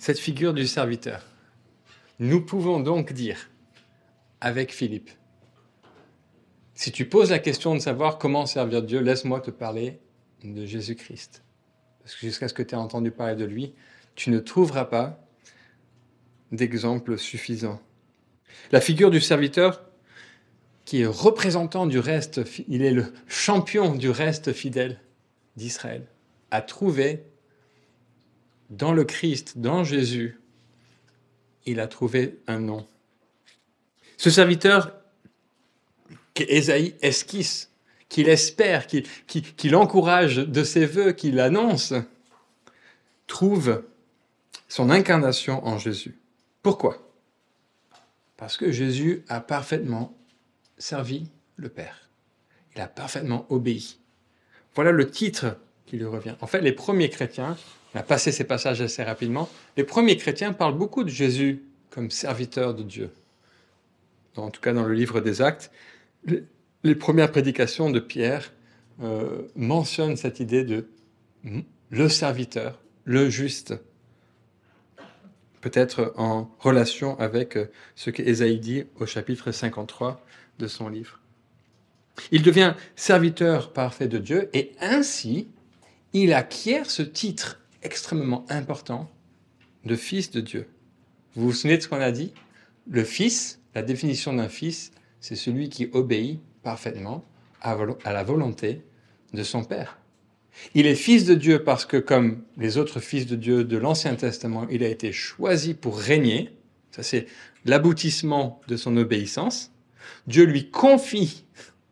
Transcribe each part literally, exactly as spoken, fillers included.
cette figure du serviteur. Nous pouvons donc dire, avec Philippe, si tu poses la question de savoir comment servir Dieu, laisse-moi te parler de Jésus-Christ. Parce que jusqu'à ce que tu aies entendu parler de lui, tu ne trouveras pas d'exemple suffisant. La figure du serviteur, qui est représentant du reste, il est le champion du reste fidèle d'Israël, a trouvé dans le Christ, dans Jésus, il a trouvé un nom. Ce serviteur qu'Ésaïe esquisse, qu'il espère, qu'il, qu'il, qu'il encourage de ses voeux, qu'il annonce, trouve son incarnation en Jésus. Pourquoi ? Parce que Jésus a parfaitement servi le Père. Il a parfaitement obéi. Voilà le titre qui lui revient. En fait, les premiers chrétiens, on a passé ces passages assez rapidement, les premiers chrétiens parlent beaucoup de Jésus comme serviteur de Dieu. En tout cas, dans le livre des Actes, les, les premières prédications de Pierre euh, mentionnent cette idée de le serviteur, le juste, peut-être en relation avec ce qu'Ésaïe dit au chapitre cinquante-trois de son livre. Il devient serviteur parfait de Dieu et ainsi, il acquiert ce titre extrêmement important de fils de Dieu. Vous vous souvenez de ce qu'on a dit ? Le fils, la définition d'un fils, c'est celui qui obéit parfaitement à, vol- à la volonté de son Père. Il est fils de Dieu parce que, comme les autres fils de Dieu de l'Ancien Testament, il a été choisi pour régner. Ça, c'est l'aboutissement de son obéissance. Dieu lui confie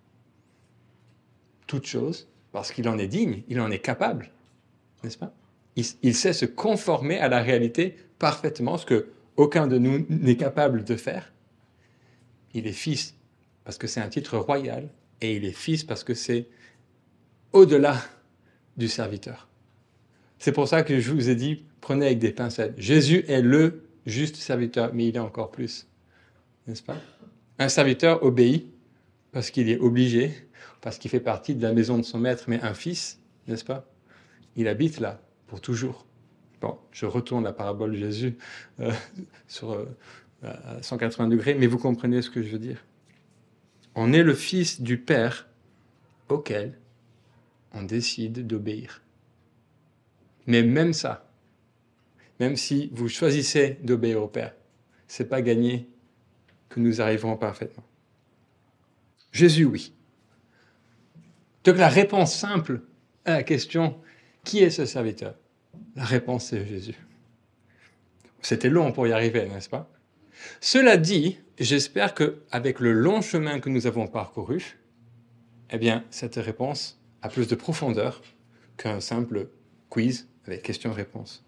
toute chose parce qu'il en est digne, il en est capable, n'est-ce pas ? il, il sait se conformer à la réalité parfaitement, ce que aucun de nous n'est capable de faire. Il est fils parce que c'est un titre royal et il est fils parce que c'est au-delà du serviteur. C'est pour ça que je vous ai dit, prenez avec des pincettes. Jésus est le juste serviteur, mais il est encore plus, n'est-ce pas ? Un serviteur obéit parce qu'il est obligé, parce qu'il fait partie de la maison de son maître, mais un fils, n'est-ce pas ? Il habite là pour toujours. Bon, je retourne la parabole de Jésus euh, sur euh, à cent quatre-vingts degrés, mais vous comprenez ce que je veux dire. On est le fils du Père auquel on décide d'obéir. Mais même ça, même si vous choisissez d'obéir au Père, c'est pas gagné que nous arriverons parfaitement. Jésus, oui. Donc la réponse simple à la question « Qui est ce serviteur ?» La réponse c'est Jésus. C'était long pour y arriver, n'est-ce pas ? Cela dit, j'espère qu'avec le long chemin que nous avons parcouru, eh bien, cette réponse a plus de profondeur qu'un simple quiz avec questions-réponses.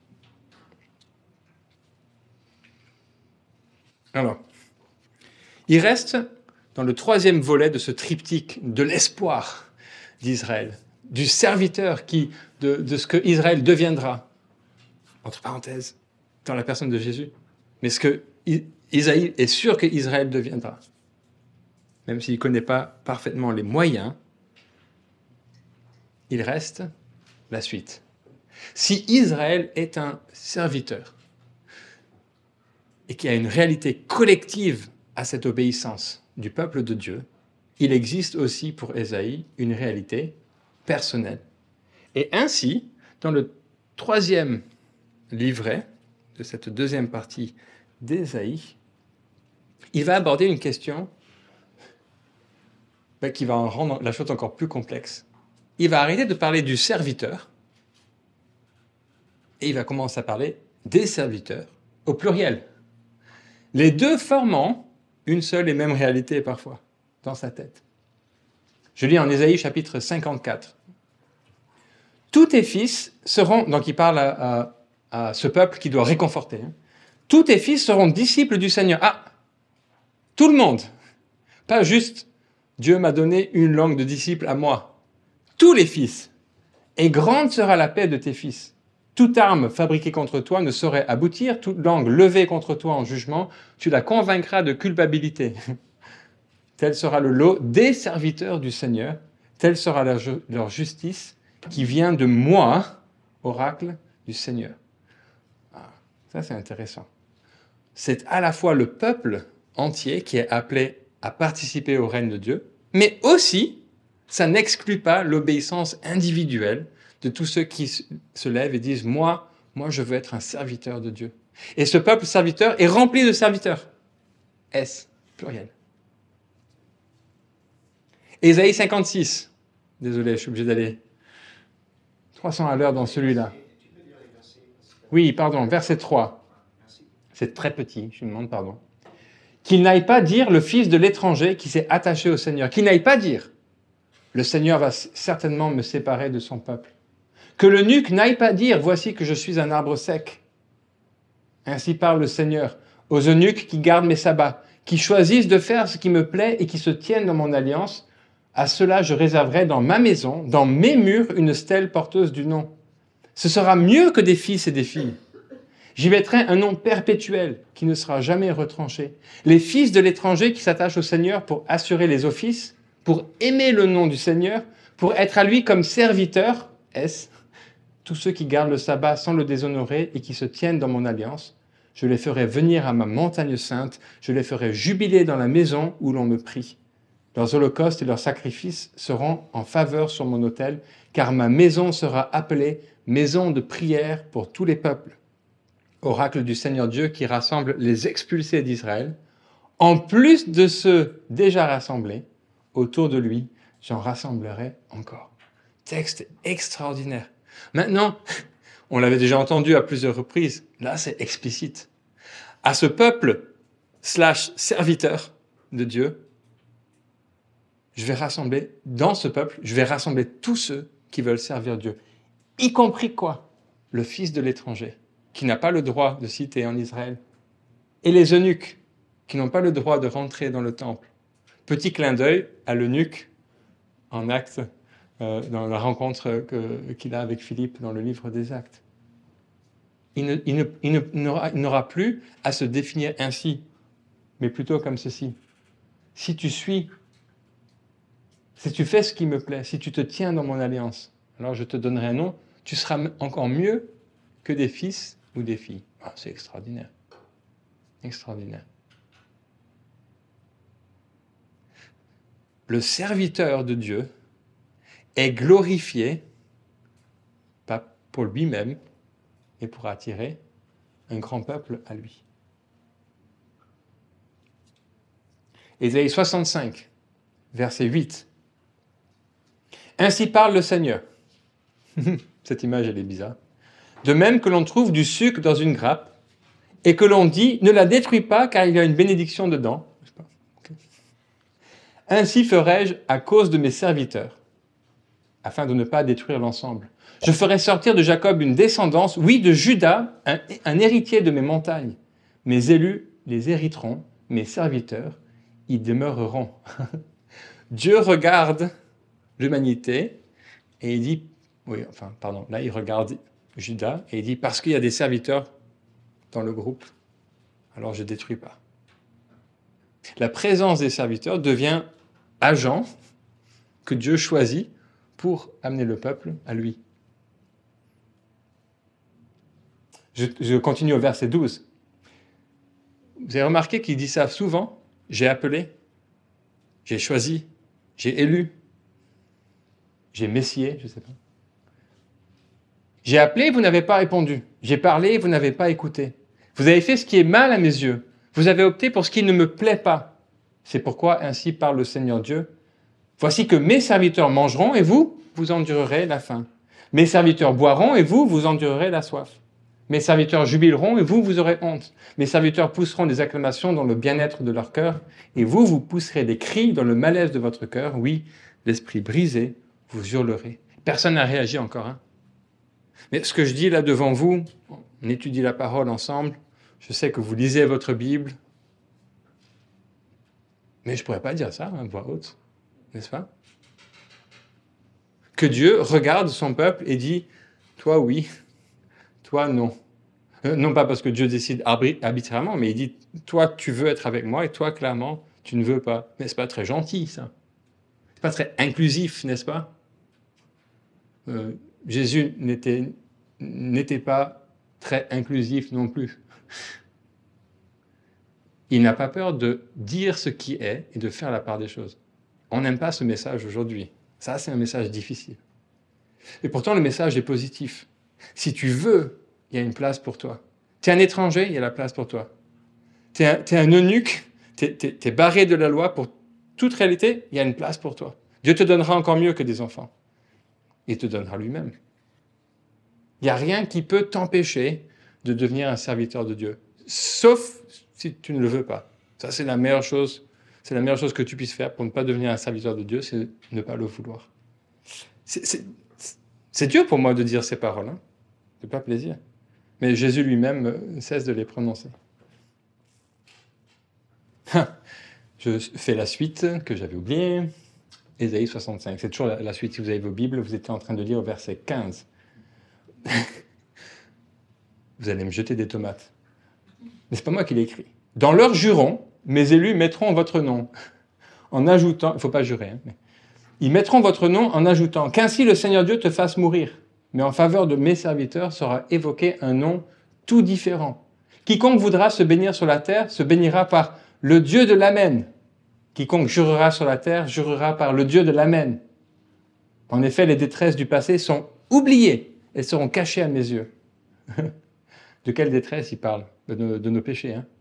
Alors, il reste dans le troisième volet de ce triptyque de l'espoir d'Israël, du serviteur qui, de, de ce que Israël deviendra, entre parenthèses, dans la personne de Jésus, mais ce que Isaïe est sûr qu'Israël deviendra, même s'il ne connaît pas parfaitement les moyens, il reste la suite. Si Israël est un serviteur et qu'il y a une réalité collective à cette obéissance du peuple de Dieu, il existe aussi pour Ésaïe une réalité personnelle. Et ainsi, dans le troisième livret de cette deuxième partie d'Ésaïe, il va aborder une question ben, qui va rendre la chose encore plus complexe. Il va arrêter de parler du serviteur et il va commencer à parler des serviteurs au pluriel. Les deux formant une seule et même réalité parfois dans sa tête. Je lis en Ésaïe chapitre cinquante-quatre. Tous tes fils seront, donc il parle à, à, à ce peuple qui doit réconforter, hein. Tous tes fils seront disciples du Seigneur. Ah, tout le monde. Pas juste, Dieu m'a donné une langue de disciple à moi. Tous les fils. Et grande sera la paix de tes fils. Toute arme fabriquée contre toi ne saurait aboutir. Toute langue levée contre toi en jugement, tu la convaincras de culpabilité. Tel sera le lot des serviteurs du Seigneur. Telle sera leur, leur justice qui vient de moi, oracle du Seigneur. Ça, c'est intéressant. C'est à la fois le peuple entier qui est appelé à participer au règne de Dieu, mais aussi, ça n'exclut pas l'obéissance individuelle de tous ceux qui se lèvent et disent « Moi, moi, je veux être un serviteur de Dieu. » Et ce peuple serviteur est rempli de serviteurs. S, pluriel. Ésaïe cinquante-six. Désolé, je suis obligé d'aller trois cents à l'heure dans celui-là. Oui, pardon, verset trois. C'est très petit, je lui demande pardon. Qu'il n'aille pas dire le fils de l'étranger qui s'est attaché au Seigneur. Qu'il n'aille pas dire le Seigneur va certainement me séparer de son peuple. Que l'eunuque n'aille pas dire voici que je suis un arbre sec. Ainsi parle le Seigneur aux eunuques qui gardent mes sabbats, qui choisissent de faire ce qui me plaît et qui se tiennent dans mon alliance. À cela, je réserverai dans ma maison, dans mes murs, une stèle porteuse du nom. Ce sera mieux que des fils et des filles. J'y mettrai un nom perpétuel qui ne sera jamais retranché. Les fils de l'étranger qui s'attachent au Seigneur pour assurer les offices, pour aimer le nom du Seigneur, pour être à lui comme serviteurs, S, tous ceux qui gardent le sabbat sans le déshonorer et qui se tiennent dans mon alliance, je les ferai venir à ma montagne sainte, je les ferai jubiler dans la maison où l'on me prie. Leurs holocaustes et leurs sacrifices seront en faveur sur mon autel, car ma maison sera appelée maison de prière pour tous les peuples. Oracle du Seigneur Dieu qui rassemble les expulsés d'Israël. En plus de ceux déjà rassemblés, autour de lui, j'en rassemblerai encore. Texte extraordinaire. Maintenant, on l'avait déjà entendu à plusieurs reprises, là c'est explicite. À ce peuple, slash serviteur de Dieu, je vais rassembler, dans ce peuple, je vais rassembler tous ceux qui veulent servir Dieu. Y compris quoi? Le fils de l'étranger, qui n'a pas le droit de citer en Israël, et les eunuques, qui n'ont pas le droit de rentrer dans le temple. Petit clin d'œil à l'eunuque en Actes, euh, dans la rencontre que, qu'il a avec Philippe dans le livre des Actes. Il, ne, il, ne, il, ne, il, n'aura, il n'aura plus à se définir ainsi, mais plutôt comme ceci. Si tu suis, si tu fais ce qui me plaît, si tu te tiens dans mon alliance, alors je te donnerai un nom, tu seras encore mieux que des fils ou des filles. Ah, c'est extraordinaire. Extraordinaire. Le serviteur de Dieu est glorifié, pas pour lui-même, mais pour attirer un grand peuple à lui. Ésaïe soixante-cinq, verset huit. Ainsi parle le Seigneur. Cette image, elle est bizarre. De même que l'on trouve du sucre dans une grappe et que l'on dit, ne la détruis pas car il y a une bénédiction dedans. Okay. Ainsi ferai-je à cause de mes serviteurs, afin de ne pas détruire l'ensemble. Je ferai sortir de Jacob une descendance, oui, de Juda, un, un héritier de mes montagnes. Mes élus les hériteront, mes serviteurs y demeureront. Dieu regarde l'humanité et il dit, oui, enfin, pardon, là il regarde Juda et il dit, parce qu'il y a des serviteurs dans le groupe, alors je ne détruis pas. La présence des serviteurs devient agent que Dieu choisit pour amener le peuple à lui. Je, je continue au verset douze. Vous avez remarqué qu'il dit ça souvent? J'ai appelé, j'ai choisi, j'ai élu, j'ai messié, je ne sais pas. J'ai appelé, vous n'avez pas répondu. J'ai parlé, vous n'avez pas écouté. Vous avez fait ce qui est mal à mes yeux. Vous avez opté pour ce qui ne me plaît pas. C'est pourquoi ainsi parle le Seigneur Dieu. Voici que mes serviteurs mangeront et vous, vous endurerez la faim. Mes serviteurs boiront et vous, vous endurerez la soif. Mes serviteurs jubileront et vous, vous aurez honte. Mes serviteurs pousseront des acclamations dans le bien-être de leur cœur et vous, vous pousserez des cris dans le malaise de votre cœur. Oui, l'esprit brisé, vous hurlerez. Personne n'a réagi encore, hein? Mais ce que je dis là devant vous, on étudie la parole ensemble, je sais que vous lisez votre Bible, mais je ne pourrais pas dire ça à voix haute, n'est-ce pas? Que Dieu regarde son peuple et dit, toi oui, toi non. Euh, non pas parce que Dieu décide arbitrairement, mais il dit, toi tu veux être avec moi et toi clairement tu ne veux pas. Mais ce n'est pas très gentil ça. Ce n'est pas très inclusif, n'est-ce pas? euh, Jésus n'était, n'était pas très inclusif non plus. Il n'a pas peur de dire ce qui est et de faire la part des choses. On n'aime pas ce message aujourd'hui. Ça, c'est un message difficile. Et pourtant, le message est positif. Si tu veux, il y a une place pour toi. Tu es un étranger, il y a la place pour toi. Tu es un, t'es un eunuque, tu es barré de la loi pour toute réalité, il y a une place pour toi. Dieu te donnera encore mieux que des enfants. Il te donnera lui-même. Il n'y a rien qui peut t'empêcher de devenir un serviteur de Dieu. Sauf si tu ne le veux pas. Ça, c'est la meilleure chose. C'est la meilleure chose que tu puisses faire pour ne pas devenir un serviteur de Dieu, c'est ne pas le vouloir. C'est dur pour moi de dire ces paroles. Hein. C'est pas plaisir. Mais Jésus lui-même cesse de les prononcer. Je fais la suite que j'avais oubliée. Ésaïe soixante-cinq. C'est toujours la, la suite. Si vous avez vos Bibles, vous étiez en train de lire au verset quinze. Vous allez me jeter des tomates. Mais c'est pas moi qui l'ai écrit. Dans leur juron, mes élus mettront votre nom. En ajoutant, il ne faut pas jurer, hein, mais ils mettront votre nom en ajoutant qu'ainsi le Seigneur Dieu te fasse mourir. Mais en faveur de mes serviteurs sera évoqué un nom tout différent. Quiconque voudra se bénir sur la terre se bénira par le Dieu de l'Amen. Quiconque jurera sur la terre jurera par le Dieu de l'Amen. En effet, les détresses du passé sont oubliées. Elles seront cachées à mes yeux. De quelle détresse il parle? De nos, de nos péchés. Hein?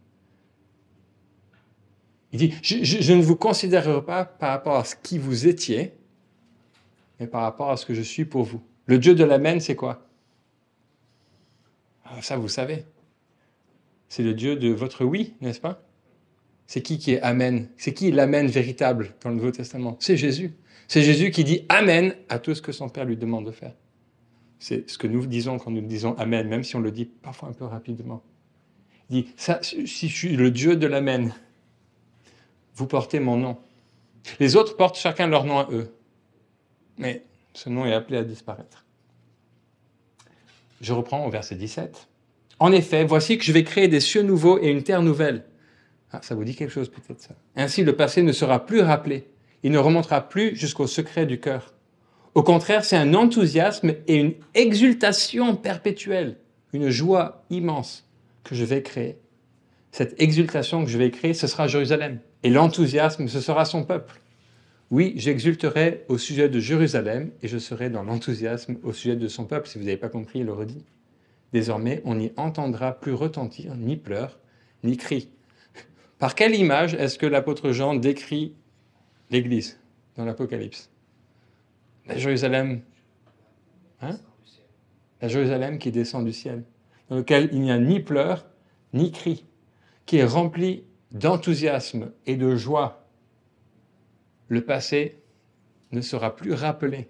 Il dit, je, je, je ne vous considérerai pas par rapport à ce qui vous étiez, mais par rapport à ce que je suis pour vous. Le Dieu de l'Amen, c'est quoi? Alors ça, vous savez. C'est le Dieu de votre oui, n'est-ce pas? C'est qui qui est Amen? C'est qui l'Amen véritable dans le Nouveau Testament? C'est Jésus. C'est Jésus qui dit Amen à tout ce que son Père lui demande de faire. C'est ce que nous disons quand nous disons Amen, même si on le dit parfois un peu rapidement. Il dit, ça, si je suis le Dieu de l'Amen, vous portez mon nom. Les autres portent chacun leur nom à eux. Mais ce nom est appelé à disparaître. Je reprends au verset dix-sept. En effet, voici que je vais créer des cieux nouveaux et une terre nouvelle. Ah, ça vous dit quelque chose peut-être ça. Ainsi, le passé ne sera plus rappelé. Il ne remontera plus jusqu'au secret du cœur. Au contraire, c'est un enthousiasme et une exultation perpétuelle, une joie immense que je vais créer. Cette exultation que je vais créer, ce sera Jérusalem. Et l'enthousiasme, ce sera son peuple. Oui, j'exulterai au sujet de Jérusalem et je serai dans l'enthousiasme au sujet de son peuple. Si vous n'avez pas compris, il le redit. Désormais, on n'y entendra plus retentir ni pleurs, ni cris. Par quelle image est-ce que l'apôtre Jean décrit l'Église dans l'Apocalypse? La Jérusalem, hein? La Jérusalem qui descend du ciel, dans lequel il n'y a ni pleurs, ni cris, qui est remplie d'enthousiasme et de joie. Le passé ne sera plus rappelé.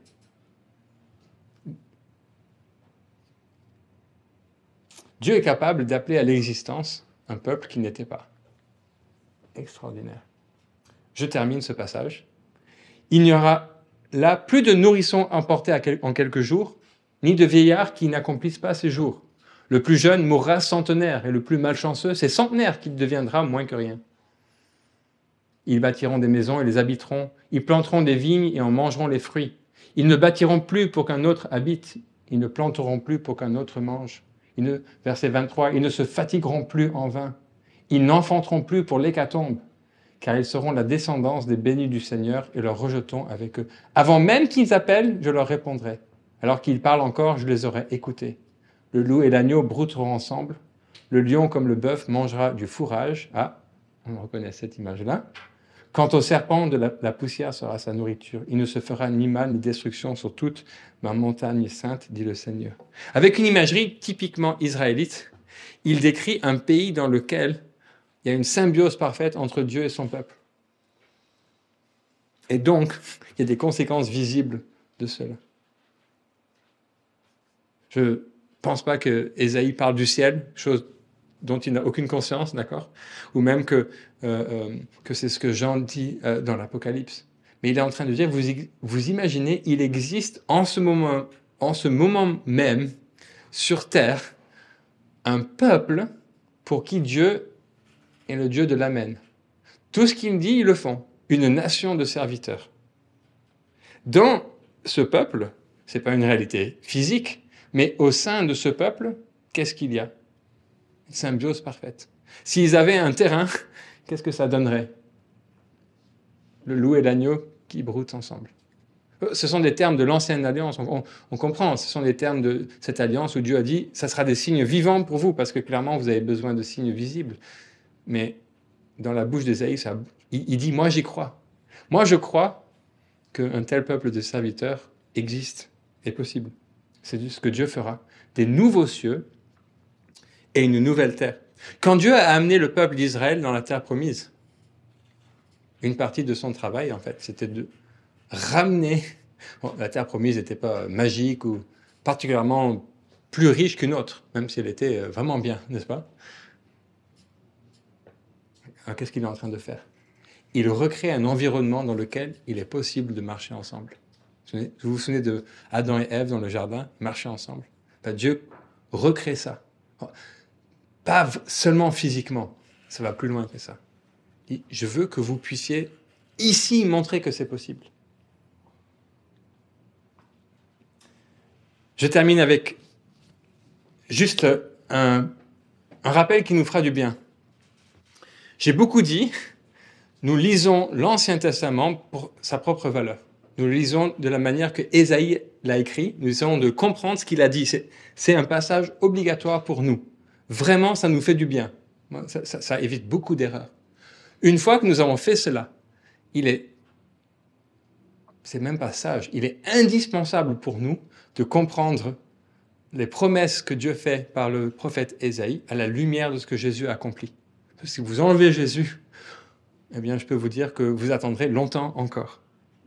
Dieu est capable d'appeler à l'existence un peuple qui n'était pas. Extraordinaire. Je termine ce passage. Il n'y aura là plus de nourrissons emportés en quelques jours, ni de vieillards qui n'accomplissent pas ces jours. Le plus jeune mourra centenaire, et le plus malchanceux, c'est centenaire qui deviendra moins que rien. Ils bâtiront des maisons et les habiteront. Ils planteront des vignes et en mangeront les fruits. Ils ne bâtiront plus pour qu'un autre habite. Ils ne planteront plus pour qu'un autre mange. Ils ne, verset vingt-trois, ils ne se fatigueront plus en vain. Ils n'enfanteront plus pour l'hécatombe, car ils seront la descendance des bénis du Seigneur et leur rejetons avec eux. Avant même qu'ils appellent, je leur répondrai. Alors qu'ils parlent encore, je les aurai écoutés. Le loup et l'agneau brouteront ensemble. Le lion, comme le bœuf, mangera du fourrage. Ah, on reconnaît cette image-là. Quant au serpent, de la, la poussière sera sa nourriture. Il ne se fera ni mal ni destruction sur toute ma montagne sainte, dit le Seigneur. Avec une imagerie typiquement israélite, il décrit un pays dans lequel il y a une symbiose parfaite entre Dieu et son peuple. Et donc, il y a des conséquences visibles de cela. Je ne pense pas que Ésaïe parle du ciel, chose dont il n'a aucune conscience, d'accord? Ou même que, euh, euh, que c'est ce que Jean dit euh, dans l'Apocalypse. Mais il est en train de dire, vous, vous imaginez, il existe en ce moment, en ce moment même, sur terre, un peuple pour qui Dieu est le Dieu de l'Amen. Tout ce qu'il dit, ils le font. Une nation de serviteurs. Dans ce peuple, ce n'est pas une réalité physique, mais au sein de ce peuple, qu'est-ce qu'il y a? Une symbiose parfaite. S'ils avaient un terrain, qu'est-ce que ça donnerait? Le loup et l'agneau qui broutent ensemble. Ce sont des termes de l'ancienne alliance, on, on, on comprend, ce sont des termes de cette alliance où Dieu a dit, ça sera des signes vivants pour vous, parce que clairement vous avez besoin de signes visibles. Mais dans la bouche d'Ésaïe, ça, il, il dit, moi j'y crois. Moi je crois qu'un tel peuple de serviteurs existe, est possible. C'est ce que Dieu fera. Des nouveaux cieux et une nouvelle terre. Quand Dieu a amené le peuple d'Israël dans la terre promise, une partie de son travail, en fait, c'était de ramener... Bon, la terre promise n'était pas magique ou particulièrement plus riche qu'une autre, même si elle était vraiment bien, n'est-ce pas? Alors, qu'est-ce qu'il est en train de faire? Il recrée un environnement dans lequel il est possible de marcher ensemble. Vous vous souvenez de Adam et Ève dans le jardin, marcher ensemble? Ben, Dieu recrée ça. Pas seulement physiquement, ça va plus loin que ça. Je veux que vous puissiez ici montrer que c'est possible. Je termine avec juste un, un rappel qui nous fera du bien. J'ai beaucoup dit, nous lisons l'Ancien Testament pour sa propre valeur. Nous le lisons de la manière que Ésaïe l'a écrit. Nous essayons de comprendre ce qu'il a dit. C'est, c'est un passage obligatoire pour nous. Vraiment, ça nous fait du bien. Ça, ça, ça évite beaucoup d'erreurs. Une fois que nous avons fait cela, il est, c'est même pas sage, il est indispensable pour nous de comprendre les promesses que Dieu fait par le prophète Ésaïe à la lumière de ce que Jésus a accompli. Si vous enlevez Jésus, eh bien, je peux vous dire que vous attendrez longtemps encore.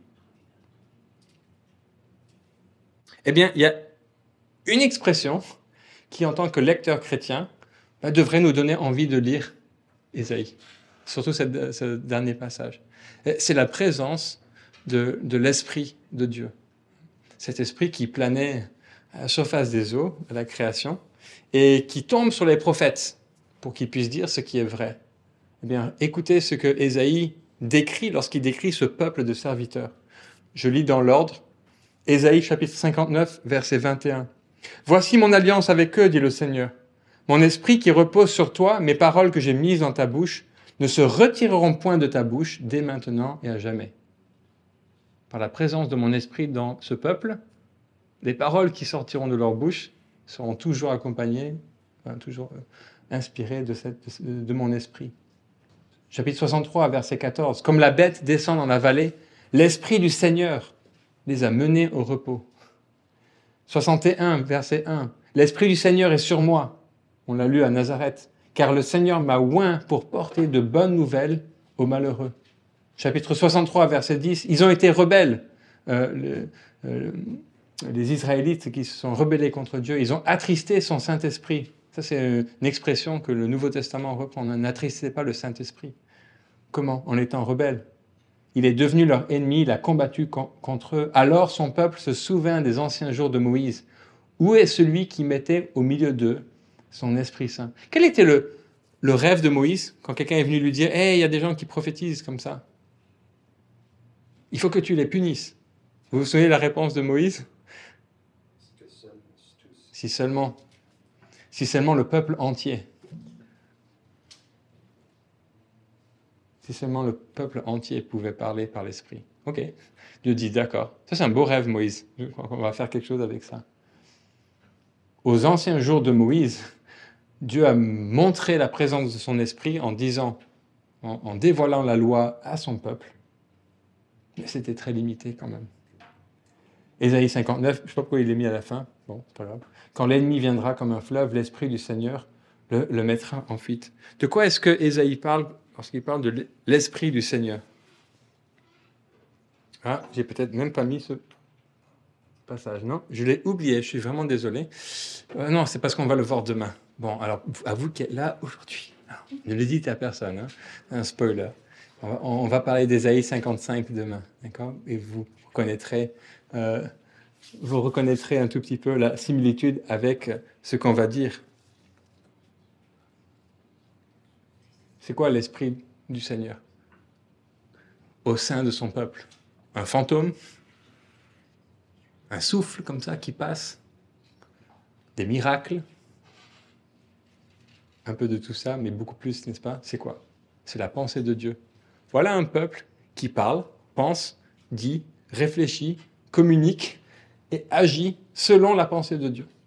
Eh bien, il y a une expression qui, en tant que lecteur chrétien, bah, devrait nous donner envie de lire Ésaïe, surtout cette, ce dernier passage. C'est la présence de, de l'Esprit de Dieu. Cet Esprit qui planait à la surface des eaux, à la création, et qui tombe sur les prophètes pour qu'ils puissent dire ce qui est vrai. Eh bien, écoutez ce que Ésaïe décrit lorsqu'il décrit ce peuple de serviteurs. Je lis dans l'ordre. Ésaïe chapitre cinquante-neuf, verset vingt et un. « Voici mon alliance avec eux, dit le Seigneur. Mon esprit qui repose sur toi, mes paroles que j'ai mises dans ta bouche, ne se retireront point de ta bouche dès maintenant et à jamais. » Par la présence de mon esprit dans ce peuple, les paroles qui sortiront de leur bouche seront toujours accompagnées, enfin, toujours inspirées de, cette, de mon esprit. Chapitre soixante-trois, verset quatorze. « Comme la bête descend dans la vallée, l'esprit du Seigneur les a menés au repos. » soixante et un, verset un. « L'esprit du Seigneur est sur moi. » On l'a lu à Nazareth. « Car le Seigneur m'a oint pour porter de bonnes nouvelles aux malheureux. » Chapitre soixante-trois, verset dix. « Ils ont été rebelles. Euh, le, euh, les Israélites qui se sont rebellés contre Dieu, ils ont attristé son Saint-Esprit. » Ça, c'est une expression que le Nouveau Testament reprend. N'attristez pas le Saint-Esprit. Comment? En étant rebelle. Il est devenu leur ennemi, il a combattu contre eux. Alors son peuple se souvint des anciens jours de Moïse. Où est celui qui mettait au milieu d'eux son Esprit Saint? Quel était le, le rêve de Moïse quand quelqu'un est venu lui dire « Hey, il y a des gens qui prophétisent comme ça. Il faut que tu les punisses. » Vous vous souvenez de la réponse de Moïse? Si seulement, si seulement le peuple entier. Si seulement le peuple entier pouvait parler par l'Esprit. Ok, Dieu dit d'accord. Ça, c'est un beau rêve, Moïse. Je crois qu'on va faire quelque chose avec ça. Aux anciens jours de Moïse, Dieu a montré la présence de son Esprit en disant, en, en dévoilant la loi à son peuple. Mais c'était très limité quand même. Ésaïe cinquante-neuf, je ne sais pas pourquoi il est mis à la fin. Bon, c'est pas grave. Quand l'ennemi viendra comme un fleuve, l'Esprit du Seigneur le, le mettra en fuite. De quoi est-ce que Ésaïe parle lorsqu'il parle de l'Esprit du Seigneur? Ah, j'ai peut-être même pas mis ce passage. Non, je l'ai oublié, je suis vraiment désolé. Euh, non, c'est parce qu'on va le voir demain. Bon, alors, avoue qu'elle est là aujourd'hui. Alors, ne le dites à personne, hein, un spoiler. On va, on va parler d'Ésaïe cinquante-cinq demain, d'accord? Et vous reconnaîtrez, euh, vous reconnaîtrez un tout petit peu la similitude avec ce qu'on va dire. C'est quoi l'Esprit du Seigneur au sein de son peuple? Un fantôme? Un souffle comme ça qui passe? Des miracles? un peu de tout ça, mais beaucoup plus, n'est-ce pas? C'est quoi? C'est la pensée de Dieu. Voilà un peuple qui parle, pense, dit, réfléchit, communique et agit selon la pensée de Dieu.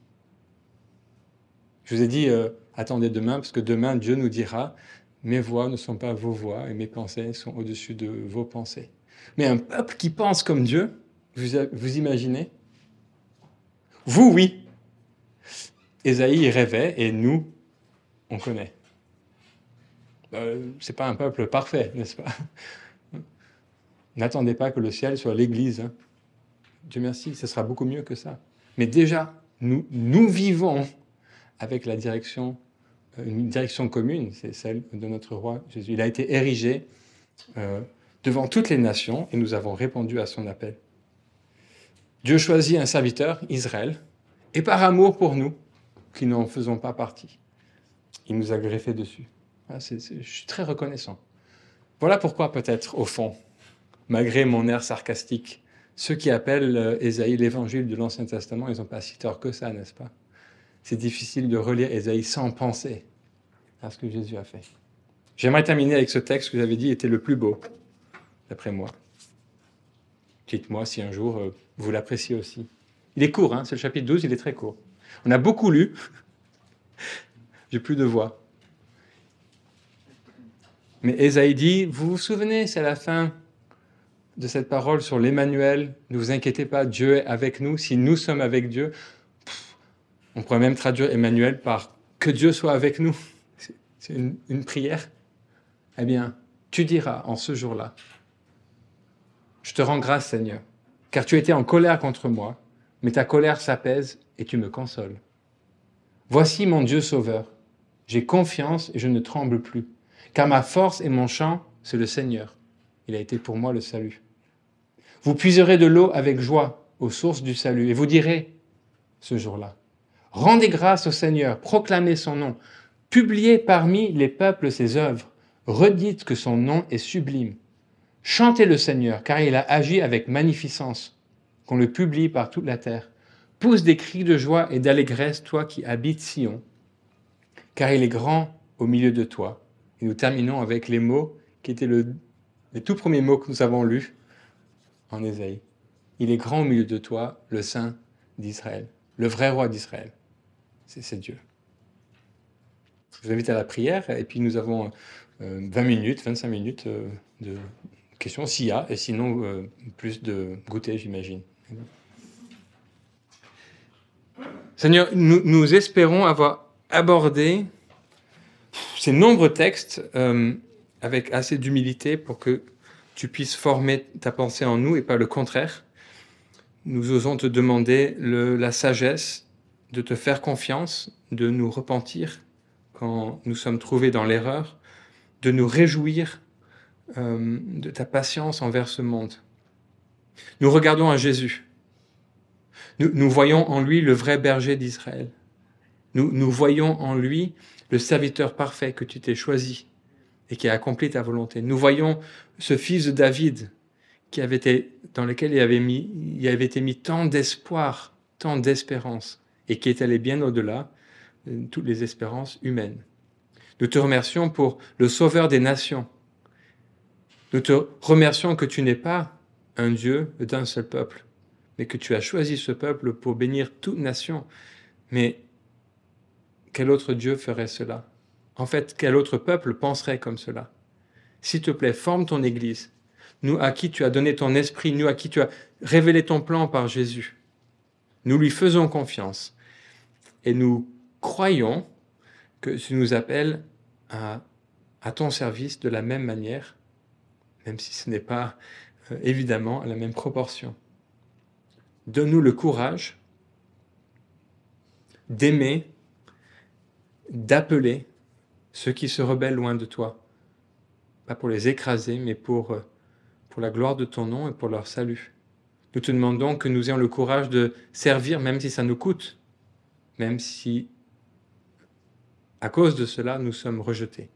Je vous ai dit, euh, attendez demain, parce que demain, Dieu nous dira, mes voix ne sont pas vos voix et mes pensées sont au-dessus de vos pensées. Mais un peuple qui pense comme Dieu, vous, vous imaginez? Vous, oui. Ésaïe il rêvait et nous, on connaît. Euh, c'est pas un peuple parfait, n'est-ce pas? N'attendez pas que le ciel soit l'Église. Hein. Dieu merci, ce sera beaucoup mieux que ça. Mais déjà, nous, nous vivons avec la direction, une direction commune, c'est celle de notre roi Jésus. Il a été érigé euh, devant toutes les nations et nous avons répondu à son appel. Dieu choisit un serviteur, Israël, et par amour pour nous, qui n'en faisons pas partie, il nous a greffé dessus. Ah, c'est, c'est, je suis très reconnaissant. Voilà pourquoi peut-être, au fond, malgré mon air sarcastique, ceux qui appellent euh, Ésaïe l'évangile de l'Ancien Testament, ils n'ont pas si tort que ça, n'est-ce pas? C'est difficile de relire Ésaïe sans penser à ce que Jésus a fait. J'aimerais terminer avec ce texte que j'avais dit était le plus beau, d'après moi. Dites-moi si un jour euh, vous l'appréciez aussi. Il est court, hein, c'est le chapitre douze, il est très court. On a beaucoup lu, j'ai plus de voix. Mais Ésaïe dit, vous vous souvenez, c'est la fin de cette parole sur l'Emmanuel, ne vous inquiétez pas, Dieu est avec nous, si nous sommes avec Dieu, pff, on pourrait même traduire Emmanuel par que Dieu soit avec nous. C'est, c'est une, une prière. Eh bien, tu diras en ce jour-là, je te rends grâce Seigneur, car tu étais en colère contre moi, mais ta colère s'apaise et tu me consoles. Voici mon Dieu sauveur, j'ai confiance et je ne tremble plus. Car ma force et mon chant, c'est le Seigneur. Il a été pour moi le salut. Vous puiserez de l'eau avec joie aux sources du salut. Et vous direz, ce jour-là, rendez grâce au Seigneur, proclamez son nom, publiez parmi les peuples ses œuvres, redites que son nom est sublime. Chantez le Seigneur, car il a agi avec magnificence, qu'on le publie par toute la terre. Pousse des cris de joie et d'allégresse, toi qui habites Sion, car il est grand au milieu de toi. Et nous terminons avec les mots qui étaient le, les tout premiers mots que nous avons lus en Ésaïe. Il est grand au milieu de toi, le Saint d'Israël, le vrai roi d'Israël. C'est, c'est Dieu. Je vous invite à la prière et puis nous avons euh, vingt minutes, vingt-cinq minutes euh, de questions s'il y a, et sinon euh, plus de goûter, j'imagine. Seigneur, nous, nous espérons avoir abordé ces nombreux textes euh, avec assez d'humilité pour que tu puisses former ta pensée en nous et pas le contraire. Nous osons te demander le, la sagesse de te faire confiance, de nous repentir quand nous sommes trouvés dans l'erreur, de nous réjouir euh, de ta patience envers ce monde. Nous regardons à Jésus. Nous, nous voyons en lui le vrai berger d'Israël. Nous, nous voyons en lui le serviteur parfait que tu t'es choisi et qui a accompli ta volonté. Nous voyons ce fils de David qui avait été, dans lequel il avait, mis, il avait été mis tant d'espoir, tant d'espérance, et qui est allé bien au-delà de toutes les espérances humaines. Nous te remercions pour le sauveur des nations. Nous te remercions que tu n'es pas un Dieu d'un seul peuple, mais que tu as choisi ce peuple pour bénir toute nation. Mais quel autre Dieu ferait cela? En fait, quel autre peuple penserait comme cela? S'il te plaît, forme ton Église. Nous à qui tu as donné ton esprit, nous à qui tu as révélé ton plan par Jésus. Nous lui faisons confiance. Et nous croyons que tu nous appelles à, à ton service de la même manière, même si ce n'est pas euh, évidemment à la même proportion. Donne-nous le courage d'aimer, d'appeler ceux qui se rebellent loin de toi, pas pour les écraser, mais pour, pour la gloire de ton nom et pour leur salut. Nous te demandons que nous ayons le courage de servir, même si ça nous coûte, même si, à cause de cela, nous sommes rejetés.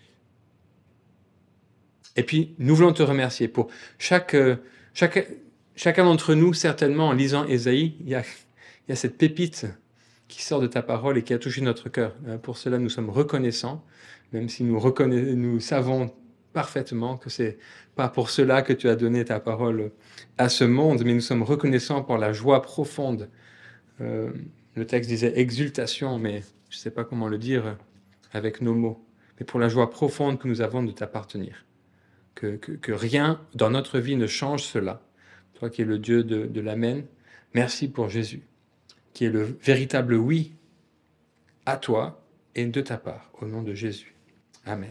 Et puis, nous voulons te remercier pour chaque, chaque, chacun d'entre nous, certainement, en lisant Ésaïe, il y a, il y a cette pépite qui sort de ta parole et qui a touché notre cœur. Pour cela, nous sommes reconnaissants, même si nous, reconna... nous savons parfaitement que c'est pas pour cela que tu as donné ta parole à ce monde, mais nous sommes reconnaissants pour la joie profonde. Euh, le texte disait exultation, mais je ne sais pas comment le dire avec nos mots, mais pour la joie profonde que nous avons de t'appartenir. Que, que, que rien dans notre vie ne change cela. Toi qui es le Dieu de, de l'Amen, merci pour Jésus, qui est le véritable oui à toi et de ta part, au nom de Jésus. Amen.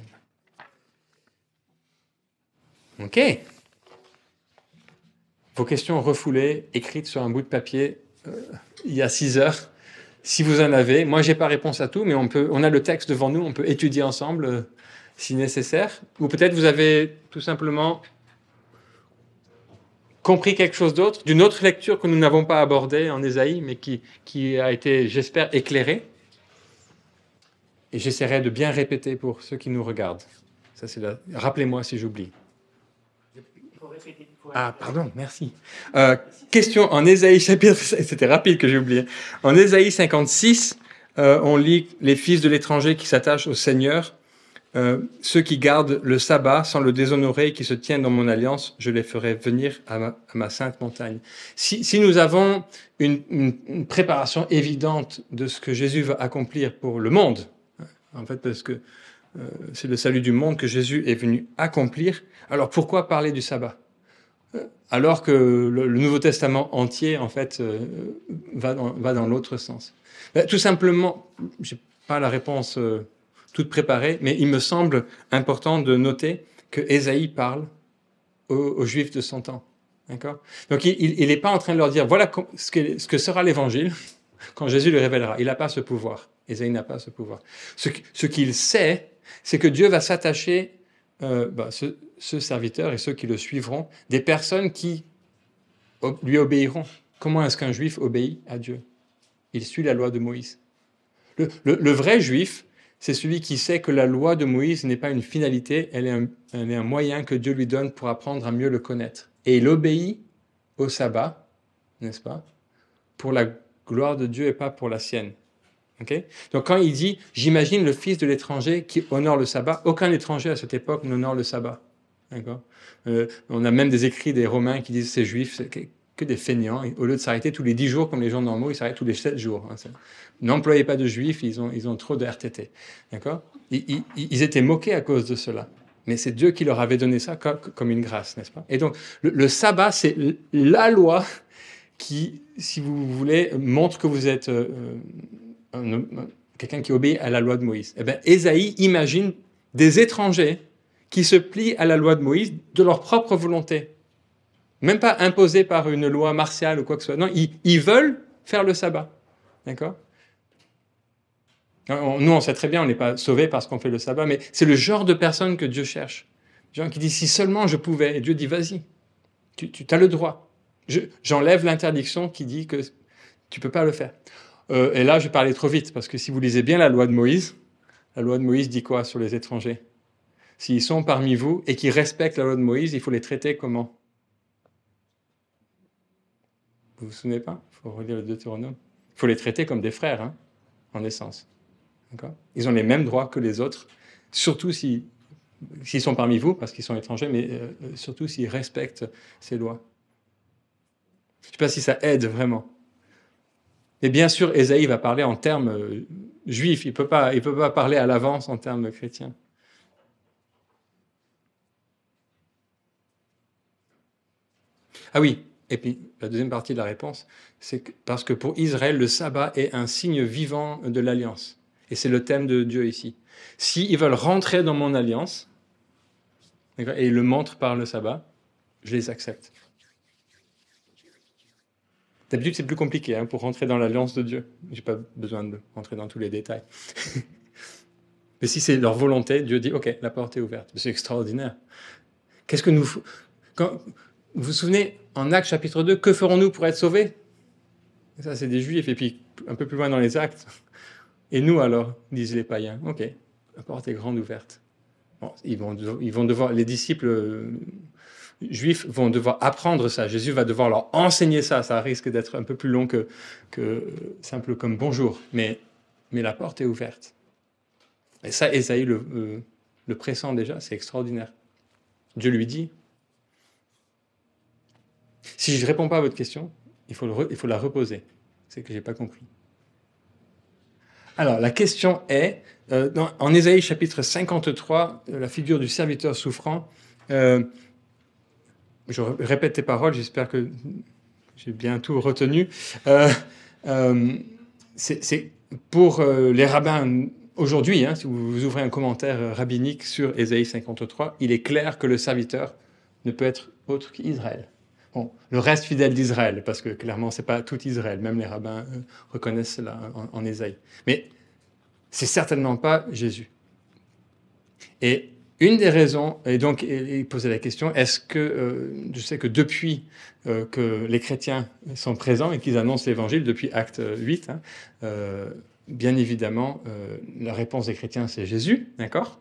Ok. Vos questions refoulées, écrites sur un bout de papier euh, il y a six heures. Si vous en avez, moi j'ai pas réponse à tout, mais on peut, on a le texte devant nous, on peut étudier ensemble euh, si nécessaire. Ou peut-être vous avez tout simplement compris quelque chose d'autre, d'une autre lecture que nous n'avons pas abordée en Ésaïe, mais qui, qui a été, j'espère, éclairée. Et j'essaierai de bien répéter pour ceux qui nous regardent. Ça, c'est la... Rappelez-moi si j'oublie. Ah, pardon, merci. Euh, question en Ésaïe chapitre... C'était rapide que j'ai oublié. En Ésaïe cinquante-six, euh, on lit « Les fils de l'étranger qui s'attachent au Seigneur, euh, ceux qui gardent le sabbat sans le déshonorer et qui se tiennent dans mon alliance, je les ferai venir à ma, à ma sainte montagne. » Si, si nous avons une, une, une préparation évidente de ce que Jésus va accomplir pour le monde, en fait, parce que euh, c'est le salut du monde que Jésus est venu accomplir, alors pourquoi parler du sabbat ? Alors que le, le Nouveau Testament entier, en fait, euh, va dans, va dans l'autre sens. Ben, tout simplement, je n'ai pas la réponse euh, toute préparée, mais il me semble important de noter que Ésaïe parle aux, aux Juifs de son temps. D'accord ? Donc, il n'est pas en train de leur dire, voilà ce que, ce que sera l'Évangile quand Jésus le révélera. Il n'a pas ce pouvoir. Ésaïe n'a pas ce pouvoir. Ce, ce qu'il sait, c'est que Dieu va s'attacher Euh, bah, ce, ce serviteur et ceux qui le suivront, des personnes qui ob- lui obéiront. Comment est-ce qu'un juif obéit à Dieu ? Il suit la loi de Moïse. Le, le, le vrai juif, c'est celui qui sait que la loi de Moïse n'est pas une finalité, elle est un, elle est un moyen que Dieu lui donne pour apprendre à mieux le connaître. Et il obéit au sabbat, n'est-ce pas ? Pour la gloire de Dieu et pas pour la sienne. Okay ? Donc quand il dit « J'imagine le fils de l'étranger qui honore le sabbat », aucun étranger à cette époque n'honore le sabbat. D'accord ? Euh, on a même des écrits des Romains qui disent « Ces Juifs, c'est que, que des feignants. Au lieu de s'arrêter tous les dix jours comme les gens normaux, ils s'arrêtent tous les sept jours. Hein, n'employez pas de Juifs, ils ont, ils ont trop de R T T. » D'accord ? ils, ils, ils étaient moqués à cause de cela. Mais c'est Dieu qui leur avait donné ça comme, comme une grâce, n'est-ce pas ? Et donc, le, le sabbat, c'est la loi qui, si vous voulez, montre que vous êtes... Euh, quelqu'un qui obéit à la loi de Moïse. Eh bien, Ésaïe imagine des étrangers qui se plient à la loi de Moïse de leur propre volonté. Même pas imposés par une loi martiale ou quoi que ce soit. Non, ils, ils veulent faire le sabbat. D'accord ? Nous, on sait très bien, on n'est pas sauvés parce qu'on fait le sabbat, mais c'est le genre de personnes que Dieu cherche. Des gens qui disent, si seulement je pouvais. Et Dieu dit, vas-y, tu, tu as le droit. Je, j'enlève l'interdiction qui dit que tu ne peux pas le faire. Euh, et là, je parlais trop vite, parce que si vous lisez bien la loi de Moïse, la loi de Moïse dit quoi sur les étrangers ? S'ils sont parmi vous et qu'ils respectent la loi de Moïse, il faut les traiter comment ? Vous vous souvenez pas ? Il faut relire le Deutéronome. Il faut les traiter comme des frères, hein, en essence. D'accord ? Ils ont les mêmes droits que les autres, surtout si, s'ils sont parmi vous, parce qu'ils sont étrangers, mais euh, surtout s'ils respectent ces lois. Je ne sais pas si ça aide vraiment. Et bien sûr, Ésaïe va parler en termes euh, juifs, il ne peut pas, il peut pas parler à l'avance en termes chrétiens. Ah oui, et puis la deuxième partie de la réponse, c'est que, parce que pour Israël, le sabbat est un signe vivant de l'alliance. Et c'est le thème de Dieu ici. S'ils veulent rentrer dans mon alliance, et ils le montrent par le sabbat, je les accepte. D'habitude, c'est plus compliqué hein, pour rentrer dans l'alliance de Dieu. Je n'ai pas besoin de rentrer dans tous les détails. Mais si c'est leur volonté, Dieu dit, OK, la porte est ouverte. C'est extraordinaire. Qu'est-ce que nous... Quand... Vous vous souvenez, en Actes chapitre deux, que ferons-nous pour être sauvés ? Ça, c'est des Juifs. Et puis, un peu plus loin dans les Actes. Et nous, alors, disent les païens, OK, la porte est grande ouverte. Bon, ils, vont, ils vont devoir, les disciples euh, juifs vont devoir apprendre ça. Jésus va devoir leur enseigner ça. Ça risque d'être un peu plus long que, que euh, simple comme bonjour. Mais, mais la porte est ouverte. Et ça, Ésaïe le, euh, le pressent déjà, c'est extraordinaire. Dieu lui dit, si je ne réponds pas à votre question, il faut, le re, il faut la reposer. C'est que je n'ai pas compris. Alors, la question est, euh, dans, en Ésaïe chapitre cinquante-trois, euh, la figure du serviteur souffrant, euh, je répète tes paroles, j'espère que j'ai bien tout retenu. Euh, euh, c'est, c'est pour euh, les rabbins aujourd'hui, hein, si vous, vous ouvrez un commentaire rabbinique sur Ésaïe cinquante-trois, il est clair que le serviteur ne peut être autre qu'Israël. Bon, le reste fidèle d'Israël, parce que clairement, ce n'est pas tout Israël. Même les rabbins euh, reconnaissent cela en, en Ésaïe. Mais c'est certainement pas Jésus. Et une des raisons, et donc il posait la question, est-ce que, euh, je sais que depuis euh, que les chrétiens sont présents et qu'ils annoncent l'évangile, depuis Acte huit, hein, euh, bien évidemment, euh, la réponse des chrétiens, c'est Jésus, d'accord?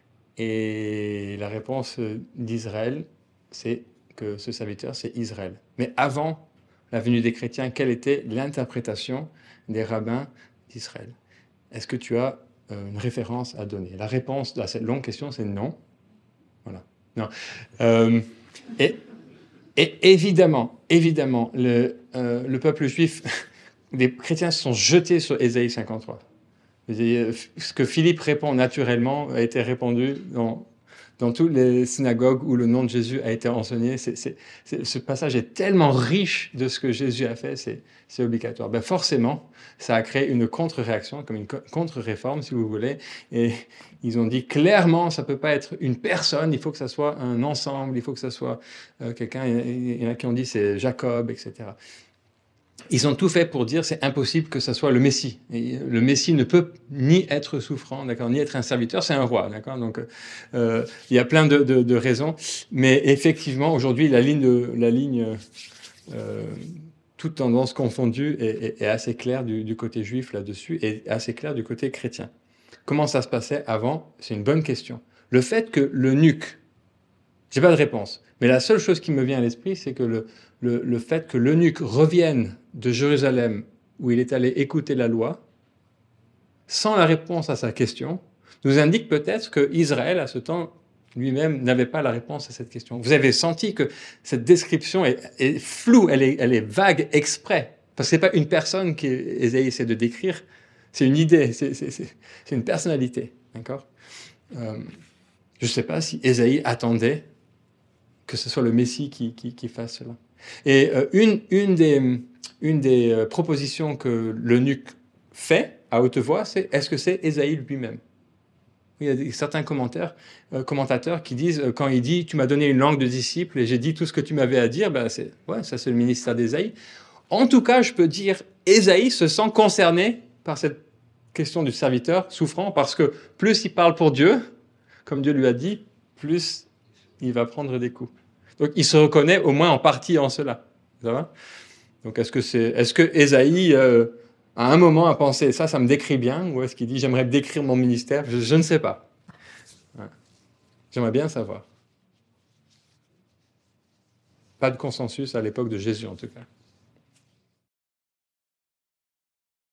Et la réponse d'Israël, c'est que ce serviteur, c'est Israël. Mais avant la venue des chrétiens, quelle était l'interprétation des rabbins d'Israël? Est-ce que tu as euh, une référence à donner? La réponse à cette longue question, c'est non. Voilà. Non. Euh, et, et évidemment, évidemment, le, euh, le peuple juif, les chrétiens se sont jetés sur Ésaïe cinquante-trois. Ce que Philippe répond naturellement a été répondu dans, dans toutes les synagogues où le nom de Jésus a été enseigné. C'est, c'est, c'est, ce passage est tellement riche de ce que Jésus a fait, c'est, c'est obligatoire. Ben forcément, ça a créé une contre-réaction, comme une contre-réforme, si vous voulez. Et ils ont dit clairement, ça ne peut pas être une personne, il faut que ça soit un ensemble, il faut que ça soit euh, quelqu'un. Il y en a qui ont dit c'est Jacob, et cetera. Ils ont tout fait pour dire c'est impossible que ça soit le Messie. Et le Messie ne peut ni être souffrant, d'accord, ni être un serviteur, c'est un roi, d'accord. Donc euh, il y a plein de, de, de raisons, mais effectivement aujourd'hui la ligne, de, la ligne, euh, toute tendance confondue, est, est, est assez claire du, du côté juif là-dessus et assez claire du côté chrétien. Comment ça se passait avant? C'est une bonne question. Le fait que l'eunuque, j'ai pas de réponse, mais la seule chose qui me vient à l'esprit, c'est que le Le, le fait que l'eunuque revienne de Jérusalem, où il est allé écouter la loi, sans la réponse à sa question, nous indique peut-être qu'Israël, à ce temps, lui-même, n'avait pas la réponse à cette question. Vous avez senti que cette description est, est floue, elle est, elle est vague exprès, parce que ce n'est pas une personne qu'Ésaïe essaie de décrire, c'est une idée, c'est, c'est, c'est, c'est une personnalité, d'accord euh, Je ne sais pas si Ésaïe attendait que ce soit le Messie qui, qui, qui fasse cela. Et euh, une, une des, une des euh, propositions que l'eunuque fait à haute voix, c'est est-ce que c'est Ésaïe lui-même? Il y a des, certains commentaires, euh, commentateurs qui disent, euh, quand il dit « tu m'as donné une langue de disciple et j'ai dit tout ce que tu m'avais à dire », ben c'est, ouais, ça c'est le ministère d'Ésaïe. En tout cas, je peux dire, Ésaïe se sent concerné par cette question du serviteur souffrant, parce que plus il parle pour Dieu, comme Dieu lui a dit, plus il va prendre des coups. Donc, il se reconnaît au moins en partie en cela. Ça va? Donc, est-ce que c'est, est-ce que Ésaïe, euh, à un moment, a pensé ça, ça me décrit bien, ou est-ce qu'il dit j'aimerais décrire mon ministère? Je, je ne sais pas. Ouais. J'aimerais bien savoir. Pas de consensus à l'époque de Jésus, en tout cas.